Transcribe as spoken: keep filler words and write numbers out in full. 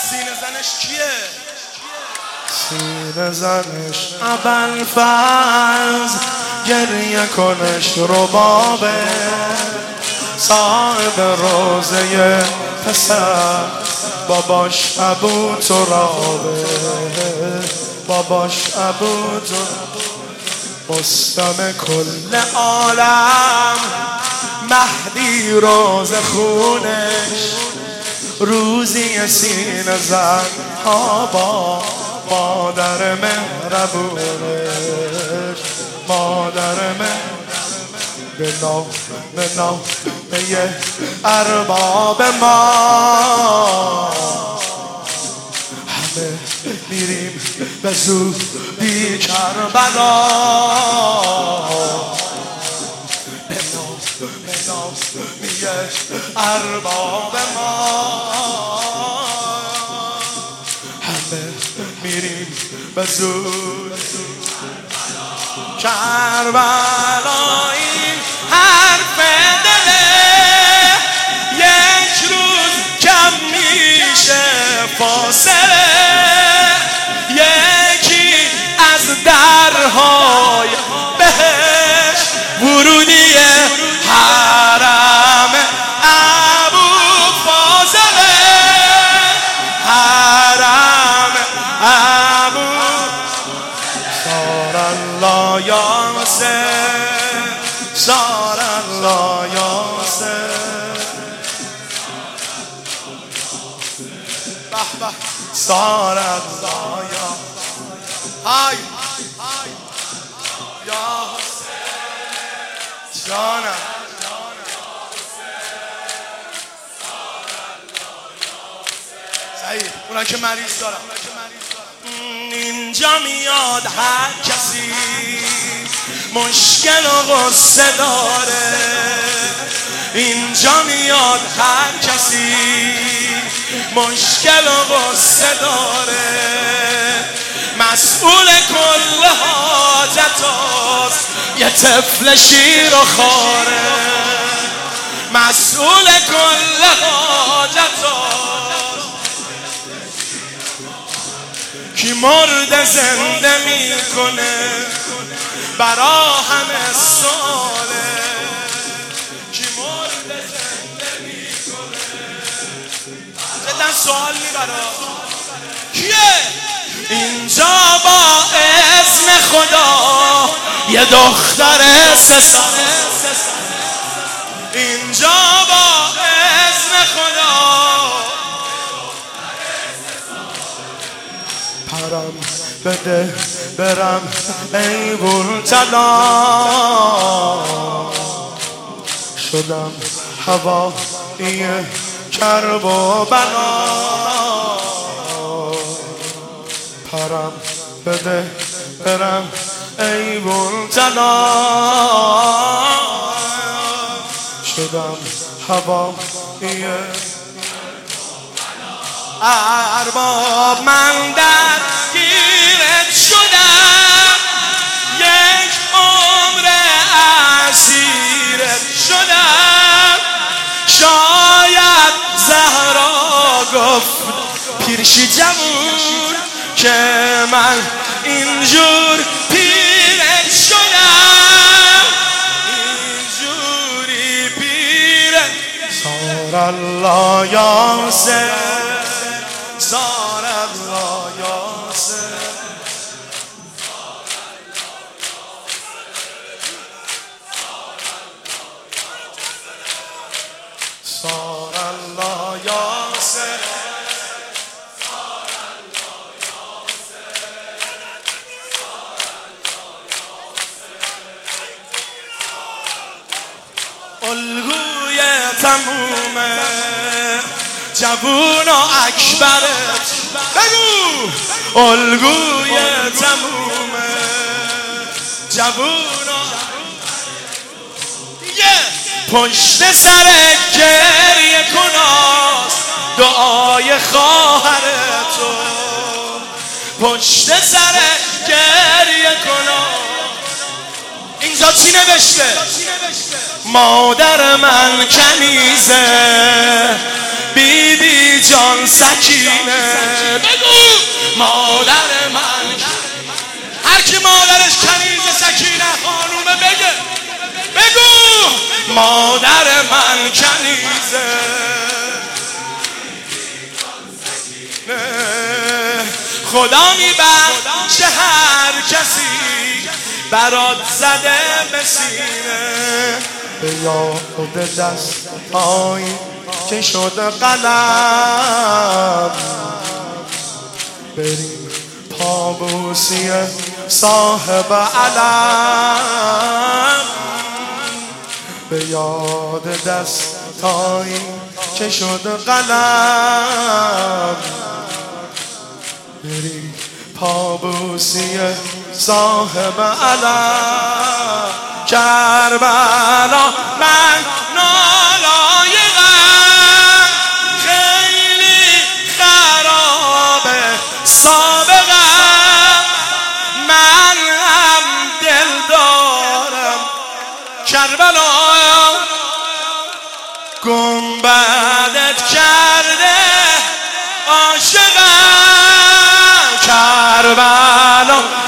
سینه زنش کیه؟ سینه زنش ابوالفضل، گریه کنش ربابه، صاحب روزه پسر باباش ابو ترابه، باباش ابو ترابه، مستم کل عالم، مهدی روز خونش، روزی سینه زن ها با مادر مهربونش، مادر مهربونش، به نام به نام به ارباب ما همه میریم به زودی کربلا، به نام به نام به ارباب ما همه میریم به زود کربلا. این حرف دله یک روز کم میشه فاصله، یکی از درهای بهش ورودی حرم ابوالفضل، حرم ابو صار الله یاسر، صار الله یاسر، به به صار الله یاسر، های یا جانم صحیح. اونا که مریض دارم اینجا میاد هر کسی مشکل و غصه داره، اینجا میاد هر کسی مشکل و غصه داره، مسئول کل حاجت هاست یه طفل شیر و خاره، مسئول کل حاجت هاست کی مرد زنده میکنه برا همه ساله، کی مرد زنده میکنه جدا سوال میبرا کیه؟ اینجا با اذن خدا یه دختر سه ساله، اینجا با اذن خدا پرم بده برم ای بولتلا، شدم هوایی کرب و بلا، پرم بده برم ای بولتلا، شدم هوایی ارباب، من در گیرت شدم یک عمر اسیرت شدم، شاید زهرا گفت پیرشی جمون که من اینجور پیرت شدم، اینجوری پیرت. صار الله یاسر، صار الله یاسر، صار الله یاسر، الگوی تمومه جوون و اکبرت، بگو الگوی تمومه جوون و دیگه پشت سر گریه کناس دعای خواهر تو، پشت سر گریه کناس. اینجا چی نوشته؟ مادر من کنیزه بیبی جان سکینه. بگو مادر من، هر کی مادرش کنیز سکینه خانومه بگه، بگو مادر من کنیزه. خدا میبخشه هر کسی برات زده به سینه. به یاد دستایی که شده قلم، بریم پابوسی صاحب علم. به یاد دستایی که شده قلم، بریم پابوسی صاحب علم. کربلا من نالایقم، خیلی خرابه سابقم، من هم دل دارم کربلا گنبدت کرده عاشقم. کربلا